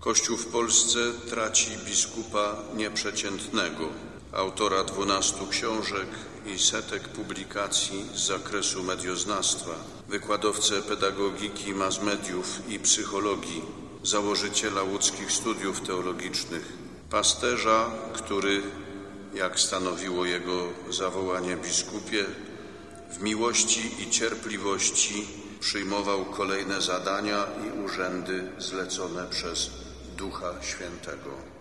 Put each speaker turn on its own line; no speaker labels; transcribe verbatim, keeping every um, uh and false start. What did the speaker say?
Kościół w Polsce traci biskupa nieprzeciętnego, autora dwunastu książek i setek publikacji z zakresu medioznawstwa, wykładowcę pedagogiki, mass mediów i psychologii, założyciela łódzkich studiów teologicznych, pasterza, który, jak stanowiło jego zawołanie biskupie, w miłości i cierpliwości przyjmował kolejne zadania i urzędy zlecone przez Ducha Świętego.